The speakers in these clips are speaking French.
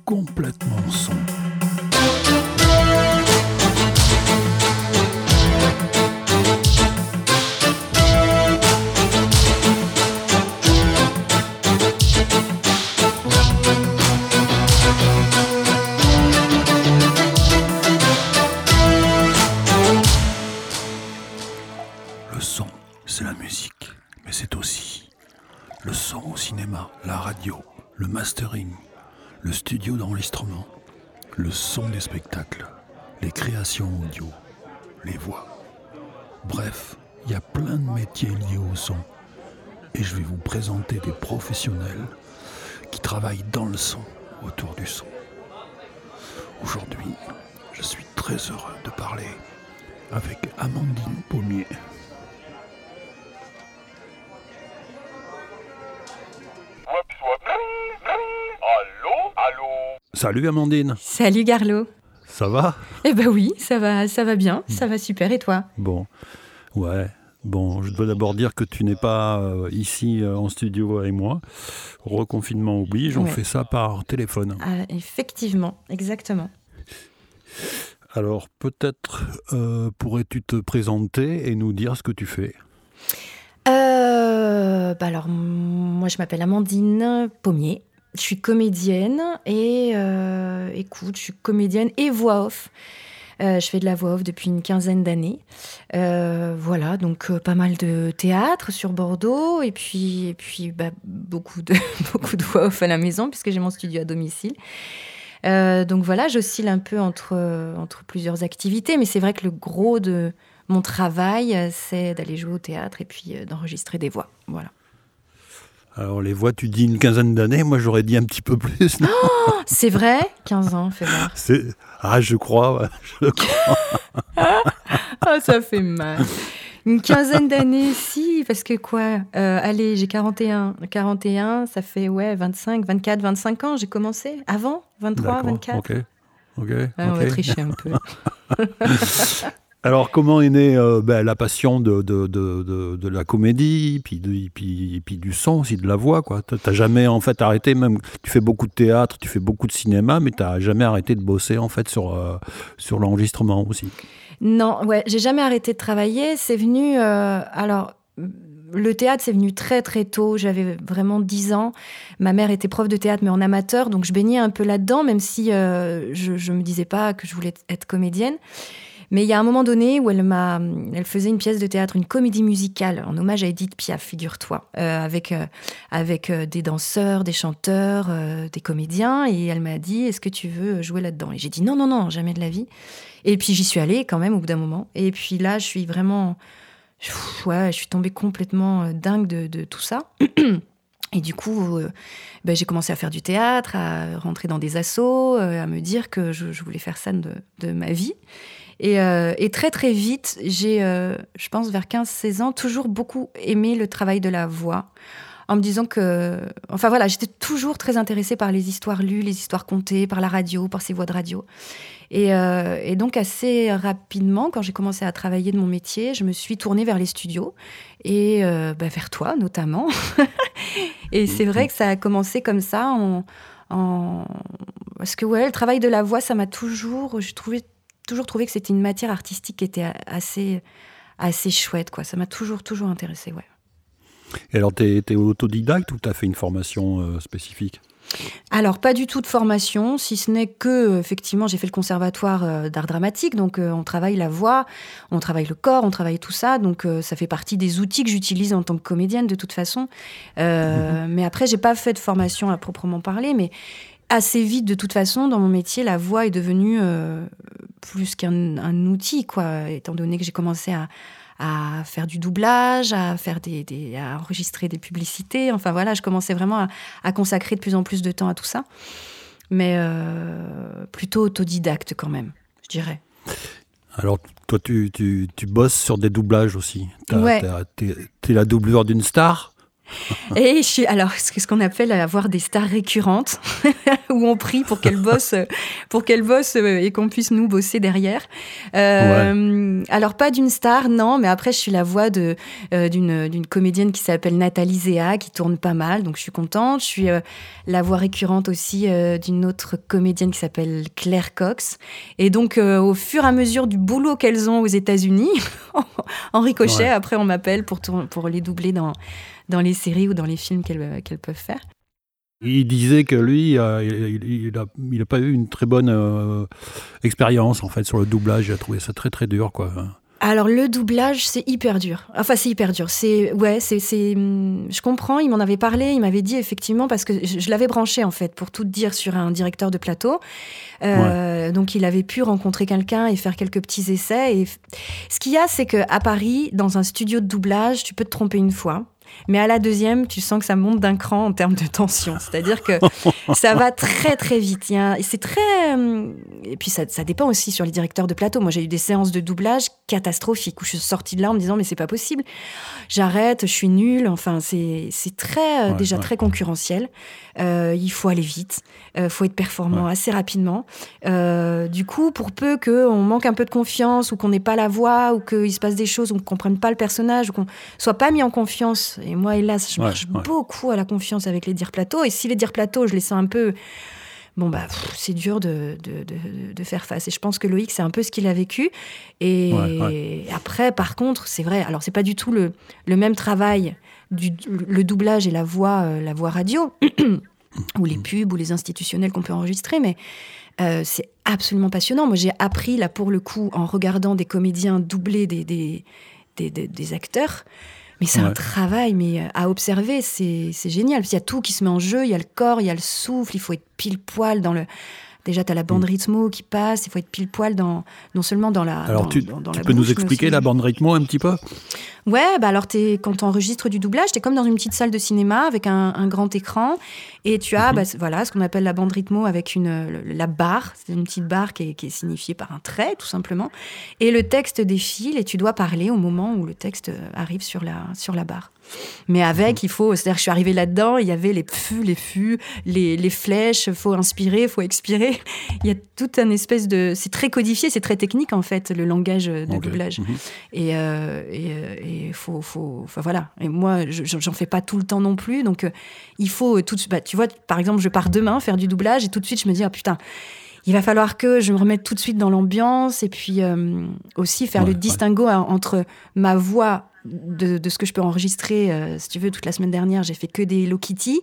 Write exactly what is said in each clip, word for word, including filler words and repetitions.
complètement son. Le son, c'est la musique, mais c'est aussi le son au cinéma, la radio, le mastering, le studio d'enregistrement, le son des spectacles, les créations audio, les voix. Bref, il y a plein de métiers liés au son. Et je vais vous présenter des professionnels qui travaillent dans le son, autour du son. Aujourd'hui, je suis très heureux de parler avec Amandine Pommier. Allô, allô. Salut Amandine. Salut Garlo. Ça va ? Eh ben oui, ça va, ça va bien, ça va super. Et toi ? Bon, ouais. Bon, je dois d'abord dire que tu n'es pas euh, ici euh, en studio avec moi. Reconfinement oblige, on Ouais. fait ça par téléphone. Ah, effectivement, exactement. Alors peut-être euh, pourrais-tu te présenter et nous dire ce que tu fais ? Euh, bah alors, moi, je m'appelle Amandine Pommier. Je suis comédienne et euh, écoute, je suis comédienne et voix off. Euh, je fais de la voix off depuis une quinzaine d'années. Euh, voilà, donc euh, pas mal de théâtre sur Bordeaux et puis, et puis bah, beaucoup, de, beaucoup de voix off à la maison puisque j'ai mon studio à domicile. Euh, donc voilà, j'oscille un peu entre, entre plusieurs activités, mais c'est vrai que le gros de mon travail, c'est d'aller jouer au théâtre et puis euh, d'enregistrer des voix. Voilà. Alors les voix, tu dis une quinzaine d'années, moi j'aurais dit un petit peu plus. Non Oh, c'est vrai ? quinze ans, fais voir. C'est... Ah, je crois, ouais, je crois. Ah, ça fait mal. Une quinzaine d'années, si, parce que quoi euh, Allez, j'ai quarante et un. quarante et un, ça fait ouais, vingt-cinq, vingt-quatre, vingt-cinq ans, j'ai commencé. Avant vingt-trois, D'accord, vingt-quatre. ok. Ok, Ouais, on ok. va tricher un peu. Alors, comment est née euh, ben, la passion de, de, de, de, de la comédie, puis, de, puis, puis du son aussi, de la voix, quoi. T'as, t'as jamais, en fait, arrêté, même, tu fais beaucoup de théâtre, tu fais beaucoup de cinéma, mais t'as jamais arrêté de bosser, en fait, sur, euh, sur l'enregistrement aussi. Non, ouais, j'ai jamais arrêté de travailler. C'est venu... euh, alors, le théâtre, c'est venu très, très tôt. J'avais vraiment dix ans. Ma mère était prof de théâtre, mais en amateur, donc je baignais un peu là-dedans, même si euh, je, je me disais pas que je voulais être comédienne. Mais il y a un moment donné où elle m'a, elle faisait une pièce de théâtre, une comédie musicale en hommage à Édith Piaf, figure-toi, euh, avec euh, avec euh, des danseurs, des chanteurs, euh, des comédiens, et elle m'a dit est-ce que tu veux jouer là-dedans ? Et j'ai dit non non non, jamais de la vie. Et puis j'y suis allée quand même au bout d'un moment. Et puis là, je suis vraiment, pff, ouais, je suis tombée complètement dingue de, de tout ça. Et du coup, euh, ben, j'ai commencé à faire du théâtre, à rentrer dans des assos, euh, à me dire que je, je voulais faire ça de, de ma vie. Et, euh, et très très vite, j'ai, euh, je pense vers quinze seize ans, toujours beaucoup aimé le travail de la voix, en me disant que... Enfin voilà, j'étais toujours très intéressée par les histoires lues, les histoires contées, par la radio, par ces voix de radio. Et, euh, et donc assez rapidement, quand j'ai commencé à travailler de mon métier, je me suis tournée vers les studios, et euh, bah, vers toi notamment. Et c'est vrai que ça a commencé comme ça, en, en... parce que ouais, le travail de la voix, ça m'a toujours... Je trouvais toujours trouvé que c'était une matière artistique qui était assez, assez chouette, quoi. Ça m'a toujours, toujours intéressée, ouais. Et alors, t'es, t'es autodidacte ou t'as fait une formation euh, spécifique ? Alors, pas du tout de formation, si ce n'est que, effectivement, j'ai fait le conservatoire euh, d'art dramatique, donc euh, on travaille la voix, on travaille le corps, on travaille tout ça, donc euh, ça fait partie des outils que j'utilise en tant que comédienne, de toute façon. Euh, mmh. Mais après, j'ai pas fait de formation à proprement parler, mais assez vite, de toute façon, dans mon métier, la voix est devenue euh, plus qu'un un outil, quoi, étant donné que j'ai commencé à, à faire du doublage, à, faire des, des, à enregistrer des publicités. Enfin voilà, je commençais vraiment à, à consacrer de plus en plus de temps à tout ça. Mais euh, plutôt autodidacte quand même, je dirais. Alors, toi, tu, tu, tu bosses sur des doublages aussi. T'as, ouais. t'as, t'es, t'es la doublure d'une star ? Et je suis, alors, ce qu'on appelle avoir des stars récurrentes, où on prie pour qu'elles bossent, pour qu'elles bossent et qu'on puisse nous bosser derrière. Euh, ouais. Alors, pas d'une star, non, mais après, je suis la voix de, euh, d'une, d'une comédienne qui s'appelle Nathalie Zéa, qui tourne pas mal, donc je suis contente. Je suis euh, la voix récurrente aussi euh, d'une autre comédienne qui s'appelle Claire Cox. Et donc, euh, au fur et à mesure du boulot qu'elles ont aux États-Unis, en ricochet, ouais. Après, on m'appelle pour, tour- pour les doubler dans, dans les séries ou dans les films qu'elles, qu'elles peuvent faire. Il disait que lui, euh, il n'a il a pas eu une très bonne euh, expérience en fait, sur le doublage. Il a trouvé ça très, très dur, quoi. Alors, le doublage, c'est hyper dur. Enfin, c'est hyper dur. C'est, ouais, c'est, c'est, je comprends, il m'en avait parlé, il m'avait dit effectivement, parce que je, je l'avais branché, en fait, pour tout dire, sur un directeur de plateau. Euh, ouais. Donc, il avait pu rencontrer quelqu'un et faire quelques petits essais. Et ce qu'il y a, c'est qu'à Paris, dans un studio de doublage, tu peux te tromper une fois. Mais à la deuxième, tu sens que ça monte d'un cran en termes de tension. C'est-à-dire que ça va très, très vite. Il y a, c'est très... Et puis, ça, ça dépend aussi sur les directeurs de plateau. Moi, j'ai eu des séances de doublage catastrophiques où je suis sortie de là en me disant « mais c'est pas possible. J'arrête, je suis nulle. » Enfin, c'est, c'est très, ouais, déjà ouais. très concurrentiel. Euh, il faut aller vite. Il euh, faut être performant ouais. assez rapidement. Euh, du coup, pour peu qu'on manque un peu de confiance ou qu'on n'ait pas la voix ou qu'il se passe des choses ou qu'on ne comprenne pas le personnage ou qu'on ne soit pas mis en confiance. Et moi, hélas, je ouais, marche ouais. beaucoup à la confiance avec les dires plateaux. Et si les dires plateaux, je les sens un peu... Bon, bah, pff, c'est dur de, de, de, de faire face. Et je pense que Loïc, c'est un peu ce qu'il a vécu. Et ouais, ouais. après, par contre, c'est vrai, alors c'est pas du tout le, le même travail, du, le doublage et la voix, euh, la voix radio, ou les pubs, ou les institutionnels qu'on peut enregistrer, mais euh, c'est absolument passionnant. Moi, j'ai appris, là, pour le coup, en regardant des comédiens doubler des, des, des, des, des acteurs. Mais c'est ouais. un travail, mais à observer, c'est, c'est génial. Il y a tout qui se met en jeu, il y a le corps, il y a le souffle, il faut être pile poil dans le... Déjà, tu as la bande rythmo qui passe, il faut être pile poil dans, non seulement dans la Alors, dans, tu, dans, dans tu la peux bouche, nous expliquer aussi... la bande rythmo un petit peu ? Ouais, bah alors t'es, quand tu enregistres du doublage, tu es comme dans une petite salle de cinéma avec un, un grand écran et tu as mm-hmm. bah, voilà, ce qu'on appelle la bande rythmo avec une, la barre, c'est une petite barre qui est, qui est signifiée par un trait tout simplement, et le texte défile et tu dois parler au moment où le texte arrive sur la, sur la barre. Mais avec, mm-hmm. il faut, c'est-à-dire que je suis arrivée là-dedans, il y avait les pfus, les fus, les, les flèches, il faut inspirer, il faut expirer. Il y a toute une espèce de... C'est très codifié, c'est très technique en fait, le langage de okay. doublage. Mm-hmm. Et... Euh, et, et Il faut, faut, enfin voilà. Et moi, je, j'en fais pas tout le temps non plus. Donc, euh, il faut tout de suite. Bah, tu vois, par exemple, je pars demain faire du doublage et tout de suite, je me dis, ah putain, il va falloir que je me remette tout de suite dans l'ambiance et puis euh, aussi faire ouais, le distinguo ouais. entre ma voix de, de ce que je peux enregistrer. Euh, si tu veux, toute la semaine dernière, j'ai fait que des Hello Kitty.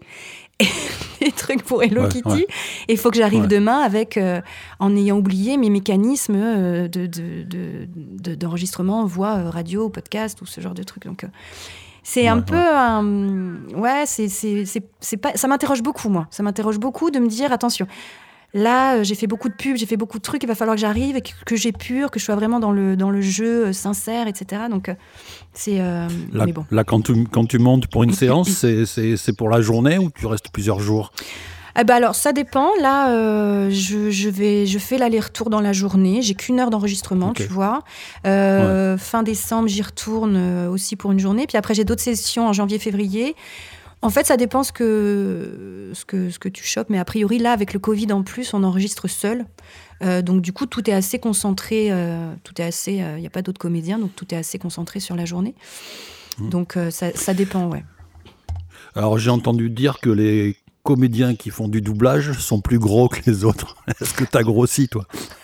Des trucs pour Hello ouais, Kitty. Ouais. Et il faut que j'arrive ouais. demain avec, euh, en ayant oublié mes mécanismes euh, de, de, de, de, d'enregistrement, voix, euh, radio, podcast ou ce genre de trucs. Donc, euh, c'est ouais, un ouais. peu... Euh, ouais, c'est, c'est, c'est, c'est pas, ça m'interroge beaucoup, moi. Ça m'interroge beaucoup de me dire, attention, là, euh, j'ai fait beaucoup de pubs, j'ai fait beaucoup de trucs, il va falloir que j'arrive et que, que j'épure, que je sois vraiment dans le, dans le jeu euh, sincère, et cetera. Donc, euh, c'est... Euh, là, mais bon. là, quand tu, quand tu montes pour une séance, c'est, c'est, c'est pour la journée ou tu restes plusieurs jours ? Eh ben alors, ça dépend. Là, euh, je, je, vais, je fais l'aller-retour dans la journée. J'ai qu'une heure d'enregistrement, okay. tu vois. Euh, ouais. Fin décembre, j'y retourne euh, aussi pour une journée. Puis après, j'ai d'autres sessions en janvier-février. En fait, ça dépend ce que, ce que, ce que tu chopes. Mais a priori, là, avec le Covid en plus, on enregistre seul. Euh, donc, du coup, tout est assez concentré. Euh, tout est assez... Il euh, n'y a pas d'autres comédiens, donc tout est assez concentré sur la journée. Mmh. Donc, euh, ça, ça dépend, ouais. Alors, j'ai entendu dire que les comédiens qui font du doublage sont plus gros que les autres. Est-ce que t'as grossi, toi ?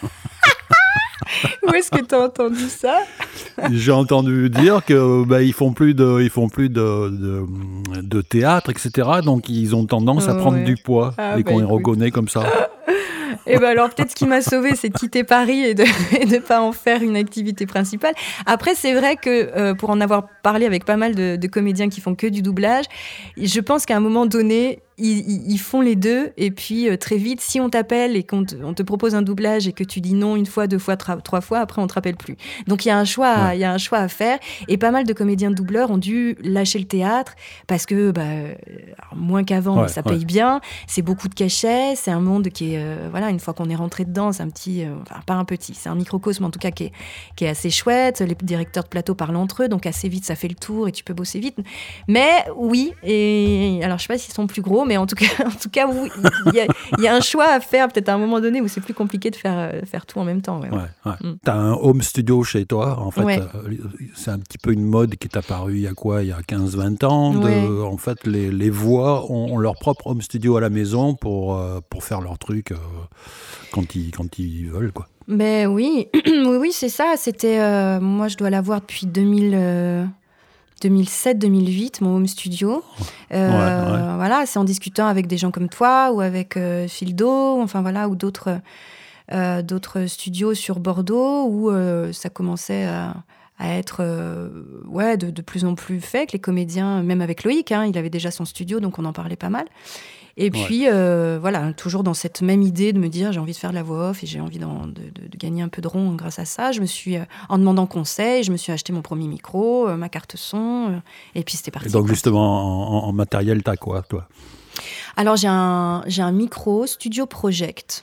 Où est-ce que t'as entendu ça ? J'ai entendu dire que bah, ils font plus de, ils font plus de, de, de théâtre, et cetera. Donc ils ont tendance oh, à prendre ouais. du poids ah, et bah, qu'on écoute. les reconnaît comme ça. Et ben alors peut-être ce qui m'a sauvée, c'est de quitter Paris et de ne pas en faire une activité principale. Après, c'est vrai que euh, pour en avoir parlé avec pas mal de, de comédiens qui font que du doublage, je pense qu'à un moment donné, ils, ils font les deux. Et puis, euh, très vite, si on t'appelle et qu'on te, on te propose un doublage et que tu dis non une fois, deux fois, tra- trois fois, après, on te rappelle plus. Donc, il y a un choix, il ouais. y a un choix à faire. Et pas mal de comédiens doubleurs ont dû lâcher le théâtre parce que, bah, alors, moins qu'avant, ouais, mais ça paye ouais. bien. C'est beaucoup de cachets. C'est un monde qui est, euh, voilà, une fois qu'on est rentré dedans, c'est un petit, euh, enfin, pas un petit, c'est un microcosme en tout cas qui est, qui est assez chouette. Les directeurs de plateau parlent entre eux, donc assez vite, ça fait le tour et tu peux bosser vite. Mais oui, et alors je sais pas s'ils sont plus gros, mais en tout cas, en tout cas, oui, il y a, il y a un choix à faire peut-être à un moment donné où c'est plus compliqué de faire, faire tout en même temps. Ouais, ouais. Ouais, ouais. Mm. T'as un home studio chez toi, en fait, ouais. euh, c'est un petit peu une mode qui est apparue il y a quoi, il y a quinze vingt ans. De, ouais. En fait, les, les voix ont, ont leur propre home studio à la maison pour, euh, pour faire leur truc euh, quand, ils, quand ils veulent, quoi. Ben oui, oui, oui, c'est ça. C'était, euh, moi, je dois l'avoir depuis deux mille, euh, deux mille sept deux mille huit, mon home studio. Euh, ouais, ouais. Voilà, c'est en discutant avec des gens comme toi ou avec euh, Fildo, enfin voilà, ou d'autres, euh, d'autres studios sur Bordeaux où euh, ça commençait à, à être euh, ouais, de, de plus en plus fait, que les comédiens, même avec Loïc, hein, il avait déjà son studio, donc on en parlait pas mal. Et puis, ouais. euh, voilà, toujours dans cette même idée de me dire, j'ai envie de faire de la voix off et j'ai envie de, de, de gagner un peu de rond grâce à ça. Je me suis, euh, en demandant conseil, je me suis acheté mon premier micro, euh, ma carte son, euh, et puis c'était parti. Et donc, quoi. justement, en, en matériel, t'as quoi, toi ? Alors, j'ai un, j'ai un micro Studio Project.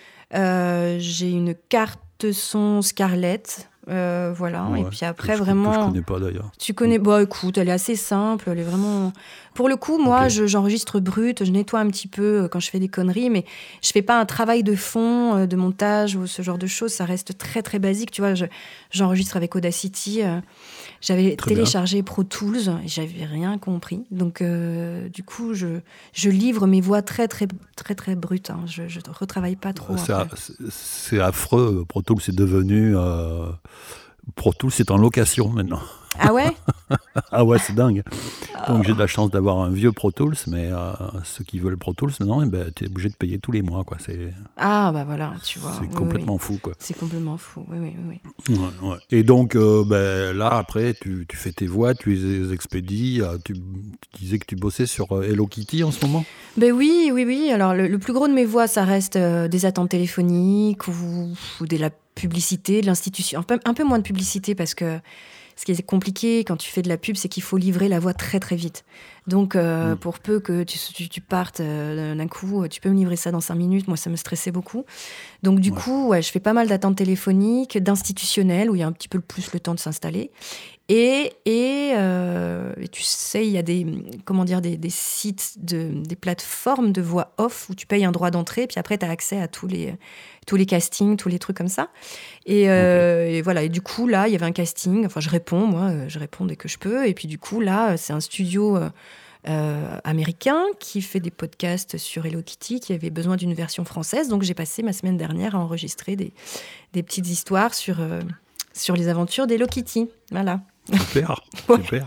Euh, j'ai une carte son Scarlett. Euh, voilà, ouais, et puis après, je, vraiment. Que je connais pas d'ailleurs. Tu connais, bah écoute, elle est assez simple, elle est vraiment. Pour le coup, moi, okay. je, j'enregistre brut, je nettoie un petit peu quand je fais des conneries, mais je fais pas un travail de fond, de montage ou ce genre de choses, ça reste très très basique, tu vois. Je, j'enregistre avec Audacity, euh, j'avais très téléchargé bien. Pro Tools et j'avais rien compris, donc euh, du coup, je, je livre mes voix très très très très brutes, hein. je, je retravaille pas trop. C'est, a, c'est, c'est affreux, Pro Tools c'est devenu. Euh... Pro Tools, c'est en location maintenant. Ah ouais Ah ouais, c'est dingue. Donc j'ai de la chance d'avoir un vieux Pro Tools, mais euh, ceux qui veulent Pro Tools, maintenant, eh ben, tu es obligé de payer tous les mois. Quoi. C'est, ah bah voilà, tu vois. C'est oui, complètement oui. fou. Quoi. C'est complètement fou, oui, oui, oui. Ouais, ouais. Et donc euh, ben, là, après, tu, tu fais tes voix, tu les expédies. Tu, tu disais que tu bossais sur Hello Kitty en ce moment ? Ben oui, oui, oui. Alors le, le plus gros de mes voix, ça reste euh, des attentes téléphoniques ou, ou de la publicité, de l'institution. Un peu, un peu moins de publicité parce que ce qui est compliqué quand tu fais de la pub, c'est qu'il faut livrer la voix très très vite. Donc euh, mmh. pour peu que tu, tu, tu partes euh, d'un coup, tu peux me livrer ça dans cinq minutes. Moi, ça me stressait beaucoup. Donc du ouais. coup, ouais, je fais pas mal d'attentes téléphoniques, d'institutionnels où il y a un petit peu plus le temps de s'installer. Et, et, euh, et tu sais, il y a des, comment dire, des, des sites, de, des plateformes de voix off où tu payes un droit d'entrée, puis après, tu as accès à tous les, tous les castings, tous les trucs comme ça. Et, euh, okay. et voilà, et du coup, là, il y avait un casting. Enfin, je réponds, moi, je réponds dès que je peux. Et puis du coup, là, c'est un studio euh, euh, américain qui fait des podcasts sur Hello Kitty, qui avait besoin d'une version française. Donc, j'ai passé ma semaine dernière à enregistrer des, des petites histoires sur, euh, sur les aventures d'Hello Kitty. Voilà. Super, super.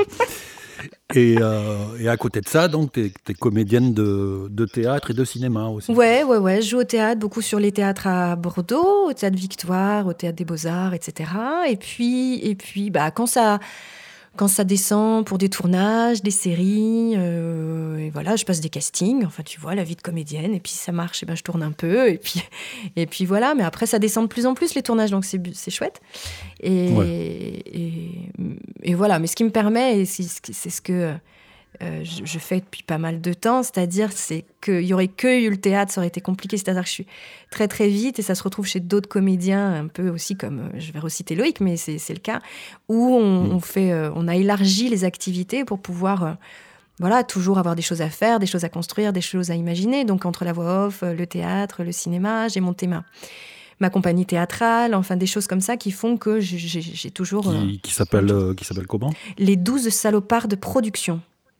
Et, euh, et à côté de ça, donc, tu es comédienne de, de théâtre et de cinéma aussi. Ouais, ouais, ouais. Je joue au théâtre, beaucoup sur les théâtres à Bordeaux, au Théâtre Victoire, au Théâtre des Beaux-Arts, et cetera. Et puis, et puis bah, quand ça... Quand ça descend pour des tournages, des séries, euh, et voilà, je passe des castings, enfin tu vois, la vie de comédienne, et puis ça marche, et ben je tourne un peu, et puis, et puis voilà, mais après ça descend de plus en plus les tournages, donc c'est, c'est chouette. Et, ouais. et, et voilà, mais ce qui me permet, et c'est, c'est ce que euh, je, je fais depuis pas mal de temps, c'est-à-dire c'est qu'il n'y aurait que eu le théâtre, ça aurait été compliqué, c'est-à-dire que je suis très très vite, et ça se retrouve chez d'autres comédiens, un peu aussi comme, je vais reciter Loïc, mais c'est, c'est le cas, où on, mmh. on, fait, euh, on a élargi les activités pour pouvoir... Euh, voilà, toujours avoir des choses à faire, des choses à construire, des choses à imaginer. Donc, entre la voix off, le théâtre, le cinéma, j'ai monté ma, ma compagnie théâtrale, enfin, des choses comme ça qui font que j'ai, j'ai, j'ai toujours... Qui, euh, qui, s'appelle, euh, qui s'appelle comment ? Les douze salopards de production.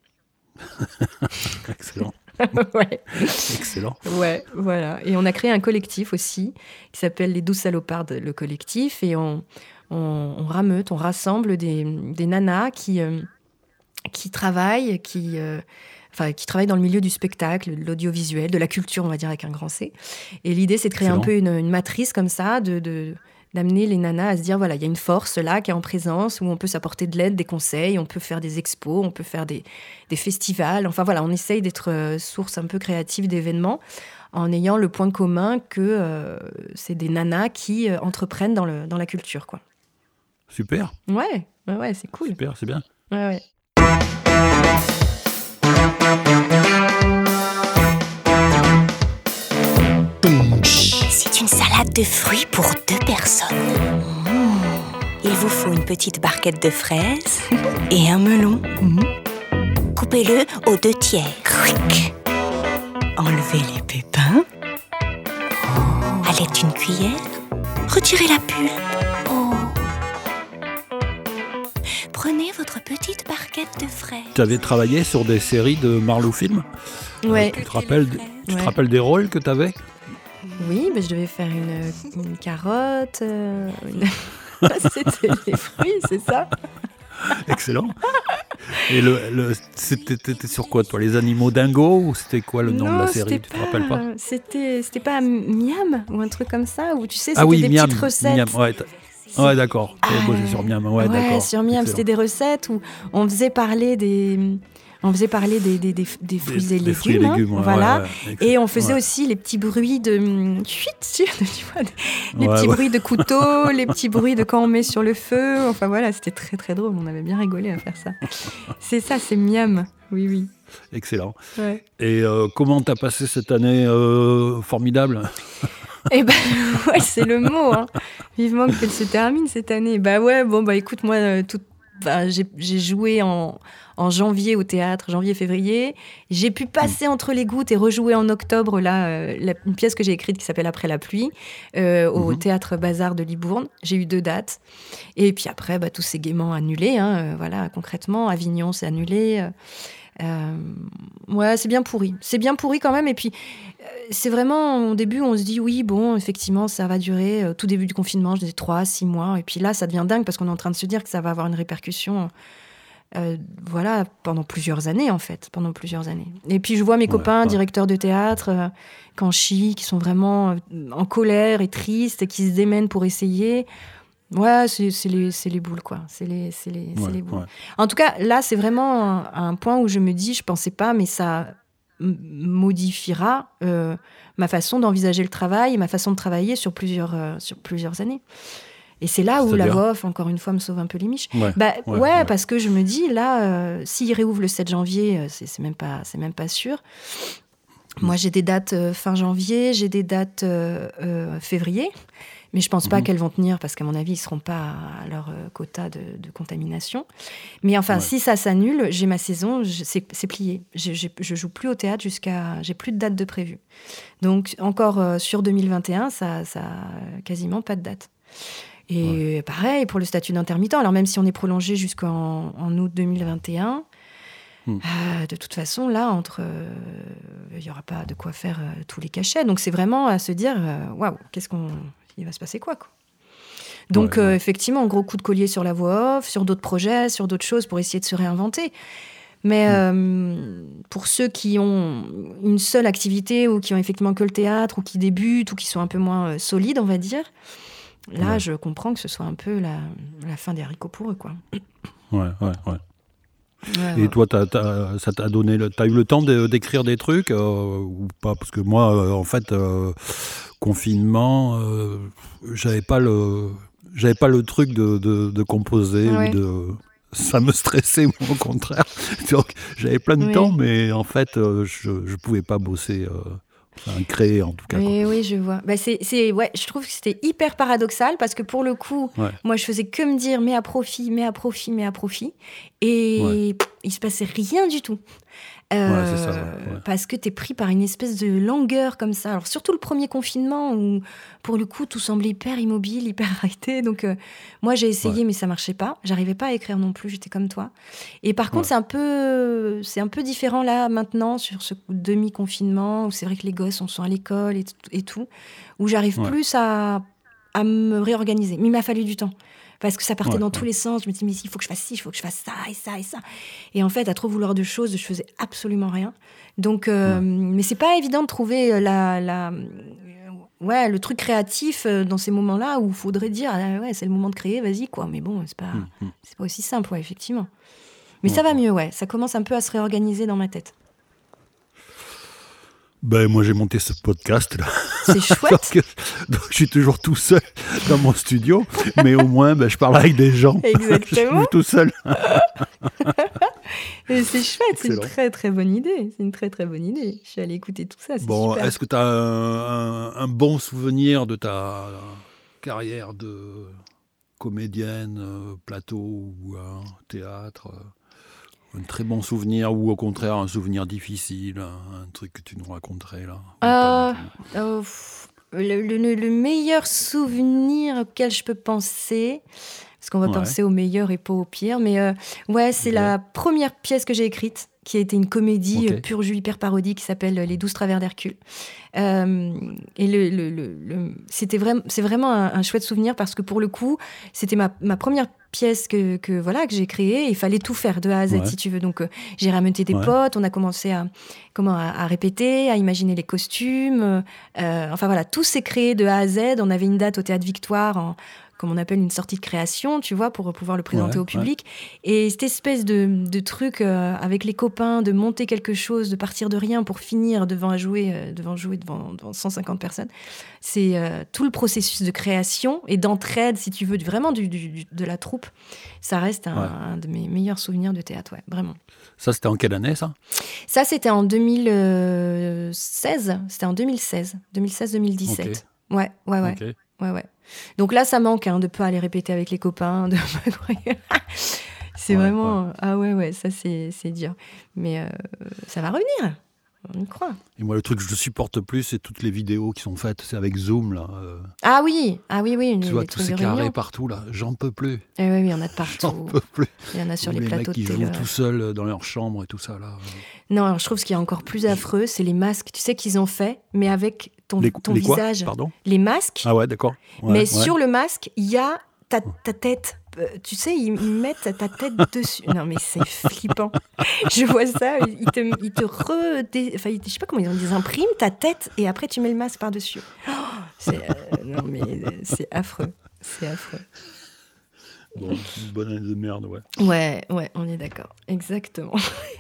Excellent. Ouais. Excellent. Ouais, voilà. Et on a créé un collectif aussi qui s'appelle les douze salopards, le collectif. Et on, on, on rameute, on rassemble des, des nanas qui... Euh, qui travaillent, qui, euh, enfin, qui travaillent dans le milieu du spectacle, de l'audiovisuel, de la culture, on va dire avec un grand C. Et l'idée, c'est de créer Excellent. un peu une, une matrice comme ça, de, de, d'amener les nanas à se dire, voilà, il y a une force là qui est en présence, où on peut s'apporter de l'aide, des conseils, on peut faire des expos, on peut faire des, des festivals. Enfin voilà, on essaye d'être euh, source un peu créative d'événements en ayant le point commun que euh, c'est des nanas qui euh, entreprennent dans, le, dans la culture, quoi. Super. Ouais, ouais, ouais, c'est cool. Super, c'est bien. Ouais, ouais. C'est une salade de fruits pour deux personnes. Mmh. Il vous faut une petite barquette de fraises et un melon. Mmh. Coupez-le aux deux tiers. Cric. Enlevez les pépins. Oh. À l'aide d'une cuillère, retirez la pulpe. Oh. Prenez votre petite barquette de fraises. Tu avais travaillé sur des séries de Marlou Film. Ouais. Euh, tu te rappelles, tu Ouais. te rappelles des rôles que tu avais? Oui, mais je devais faire une, une carotte. Euh, une... C'était les fruits, c'est ça? Excellent. Et le, le, c'était, t'étais sur quoi, toi? Les animaux dingos ou c'était quoi le nom non, de la série? c'était Tu te rappelles pas? C'était, c'était pas Miam ou un truc comme ça, où tu sais, c'était Ah oui, des Miam. petites recettes. Miam, ouais, ouais, d'accord. Tu avais bossé sur Miam. Ouais, Ouais, d'accord. sur Miam, Excellent. c'était des recettes où on faisait parler des, on faisait parler des, des, des, des fruits Des- et des légumes. fruits et légumes, hein, ouais, voilà. ouais, ouais, excellent. Et on faisait Ouais. aussi les petits bruits de hum, chuit, tu vois, les Ouais, petits ouais. bruits de couteau, les petits bruits de quand on met sur le feu. Enfin voilà, c'était très très drôle. On avait bien rigolé à faire ça. C'est ça, c'est Miam. Oui, oui. Excellent. Ouais. Et euh, comment t'as passé cette année euh, formidable? Eh ben, ouais, c'est le mot. Hein. Vivement qu'elle se termine cette année. Bah ouais, bon, bah écoute, moi, euh, tout, bah, j'ai, j'ai joué en, en janvier au théâtre, janvier-février. J'ai pu passer entre les gouttes et rejouer en octobre, là, euh, la, une pièce que j'ai écrite qui s'appelle Après la pluie, euh, au Mhm. théâtre Bazar de Libourne. J'ai eu deux dates. Et puis après, bah, tout s'est gaiement annulé. Hein, euh, voilà, concrètement, Avignon s'est annulé. Euh, Euh, ouais, c'est bien pourri. C'est bien pourri quand même. Et puis, euh, c'est vraiment, au début, on se dit, oui, bon, effectivement, ça va durer. Euh, tout début du confinement, je disais trois, six mois. Et puis là, ça devient dingue parce qu'on est en train de se dire que ça va avoir une répercussion, euh, voilà, pendant plusieurs années, en fait. Pendant plusieurs années. Et puis, je vois mes Ouais, copains, ouais. directeurs de théâtre, euh, qui en chient, qui sont vraiment euh, en colère et tristes, et qui se démènent pour essayer. Ouais, c'est, c'est, les, c'est les boules, quoi. C'est les, c'est les, c'est Ouais, les boules. ouais. En tout cas, là, c'est vraiment un, un point où je me dis, je pensais pas, mais ça m- modifiera euh, ma façon d'envisager le travail et ma façon de travailler sur plusieurs, euh, sur plusieurs années. Et c'est là où la C'est-à-dire voix off, encore une fois, me sauve un peu les miches. Ouais, Bah, ouais, ouais, ouais. parce que je me dis, là, euh, s'il réouvre le sept janvier, euh, c'est, c'est, même pas, c'est même pas sûr. Moi, j'ai des dates euh, fin janvier, j'ai des dates euh, euh, février. Mais je ne pense pas Mhm. qu'elles vont tenir parce qu'à mon avis, ils ne seront pas à leur euh, quota de, de contamination. Mais enfin, Ouais. si ça s'annule, j'ai ma saison, je- c'est, c'est plié. Je, j'ai- je joue plus au théâtre jusqu'à... J'ai plus de date de prévu. Donc, encore euh, sur deux mille vingt et un, ça ça a quasiment pas de date. Et pareil pour le statut d'intermittent. Alors, même si on est prolongé jusqu'en en août deux mille vingt et un, Hmm. euh, de toute façon, là, entre, il n'y aura pas de quoi faire euh, tous les cachets. Donc, c'est vraiment à se dire, euh, waouh, qu'est-ce qu'on... Il va se passer quoi, quoi. Donc, Ouais, ouais. euh, effectivement, un gros coup de collier sur la voix off, sur d'autres projets, sur d'autres choses pour essayer de se réinventer. Mais euh, pour ceux qui ont une seule activité ou qui ont effectivement que le théâtre ou qui débutent ou qui sont un peu moins euh, solides, on va dire, là, Ouais. je comprends que ce soit un peu la, la fin des haricots pour eux, quoi. Ouais, ouais, ouais. Ouais, Et ouais. toi, t'as, t'as- ça t'a donné, le, t'as eu le temps de- d'écrire des trucs euh, ou pas? Parce que moi, euh, en fait, euh, confinement, euh, j'avais pas le, j'avais pas le truc de, de, de composer Ouais. ou de. Ça me stressait, moi, au contraire. Donc, j'avais plein de Oui. temps, mais en fait, euh, je, je pouvais pas bosser, euh, enfin, créer en tout cas. quoi. Oui, oui, je vois. Bah, c'est, c'est, ouais, je trouve que c'était hyper paradoxal parce que pour le coup, Ouais. moi, je faisais que me dire mais à profit, mais à profit, mais à profit. Et Ouais. pff, il se passait rien du tout. Euh, Ouais, c'est ça, ouais, ouais. Parce que t'es pris par une espèce de langueur comme ça. Alors, surtout le premier confinement où, pour le coup, tout semblait hyper immobile, hyper arrêté. Donc, euh, moi, j'ai essayé, Ouais. mais ça marchait pas. J'arrivais pas à écrire non plus, j'étais comme toi. Et par contre, Ouais. c'est un peu, c'est un peu différent là, maintenant, sur ce demi-confinement, où c'est vrai que les gosses, on sont à l'école et, t- et tout, où j'arrive Ouais. plus à, à me réorganiser. Mais il m'a fallu du temps. Parce que ça partait Ouais, dans ouais. tous les sens. Je me dis, mais il faut que je fasse ci, il faut que je fasse ça, et ça, et ça. Et en fait, à trop vouloir de choses, je faisais absolument rien. Donc, euh, Ouais. mais c'est pas évident de trouver la, la, ouais, le truc créatif euh, dans ces moments-là où il faudrait dire ah, ouais, c'est le moment de créer, vas-y quoi. Mais bon, c'est pas, Hum, hum. c'est pas aussi simple, ouais, effectivement. Mais Ouais. ça va mieux, ouais. Ça commence un peu à se réorganiser dans ma tête. Ben, moi, j'ai monté ce podcast-là. C'est chouette. Alors que- donc, je suis toujours tout seul dans mon studio, mais au moins, ben, je parle avec des gens. Exactement. Je suis plus tout seul. Et c'est chouette, c'est une Excellent. très très bonne idée. C'est une très très bonne idée. Je suis allée écouter tout ça, c'est Bon, super. est-ce que tu as un, un- un bon souvenir de ta carrière de comédienne, euh, plateau ou euh, théâtre euh, un très bon souvenir ou au contraire un souvenir difficile, un, un truc que tu nous raconterais là ou pas Euh, du tout. euh, pff, le, le- le meilleur souvenir auquel je peux penser, parce qu'on va Ouais. penser au meilleur et pas au pire, mais euh, ouais, c'est Ok. la première pièce que j'ai écrite, qui a été une comédie Ok. euh, pur jus hyper parodique qui s'appelle Les douze travers d'Hercule. Euh, et le, le- le- le- c'était vraiment, c'est vraiment un, un chouette souvenir parce que pour le coup, c'était ma, ma première pièce que, que voilà que j'ai créée. Et il fallait tout faire de A à Z Ouais. si tu veux. Donc euh, j'ai ramené des Ouais. potes, on a commencé à comment à, à répéter, à imaginer les costumes. euh, enfin voilà, tout s'est créé de A à Z. On avait une date au Théâtre Victoire en comme on appelle une sortie de création, tu vois, pour pouvoir le présenter Ouais, au public. Et cette espèce de, de truc euh, avec les copains, de monter quelque chose, de partir de rien pour finir devant jouer, euh, devant, jouer devant, devant cent cinquante personnes, c'est euh, tout le processus de création et d'entraide, si tu veux, du- vraiment du, du- du- de la troupe. Ça reste un, Ouais. un de mes meilleurs souvenirs de théâtre, ouais, vraiment. Ça, c'était en quelle année ça? Ça, c'était en deux mille seize. C'était en deux mille seize. deux mille seize deux mille dix-sept. Ouais, ouais, ouais. Ok. Ouais, ouais. Donc là, ça manque hein, de pas aller répéter avec les copains. De... c'est Ouais, vraiment. Ah ouais, ouais, ça c'est, c'est dur. Mais euh, ça va revenir. On y croit. Et moi, le truc que je supporte plus, c'est toutes les vidéos qui sont faites, c'est avec Zoom là. euh, Ah oui, ah oui, oui. tu les- vois les tous trucs ces de carrés réunion. partout là, j'en peux plus. Eh oui, oui, il y en a de J'en partout. peux plus. Il y en a sur Ou les, les plateaux mecs qui de télé. jouent tout seuls dans leur chambre et tout ça là. Non, alors je trouve ce qui est encore plus affreux, c'est les masques, tu sais, qu'ils ont fait, mais avec ton, Les, ton les quoi visage. Pardon? Les masques. Ah ouais, d'accord. Ouais, mais ouais. sur le masque, il y a ta, ta tête. Euh, tu sais, ils, ils mettent ta tête dessus. Non, mais c'est flippant. Je vois ça, ils te, ils te re... Enfin, ils- je sais pas comment ils ont dit, ils impriment ta tête et après tu mets le masque par-dessus. Oh, c'est, euh, non, mais euh, c'est affreux. C'est affreux. Bon, une bonne année de merde, ouais. Ouais, ouais, on est d'accord. Exactement.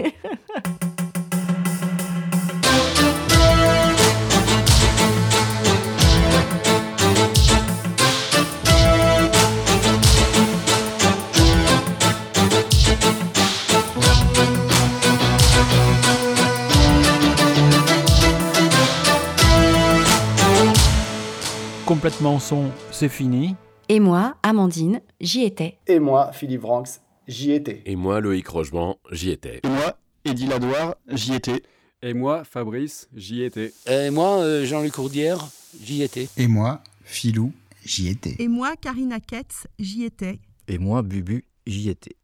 Complètement son, c'est fini. Et moi, Amandine, j'y étais. Et moi, Philippe Vranx, j'y étais. Et moi, Loïc Rochement, j'y étais. Et moi, Eddie Ladoire, j'y étais. Et moi, Fabrice, j'y étais. Et moi, euh, Jean-Luc Courdière, j'y étais. Et moi, Philou, j'y étais. Et moi, Karina Ketz, j'y étais. Et moi, Bubu, j'y étais.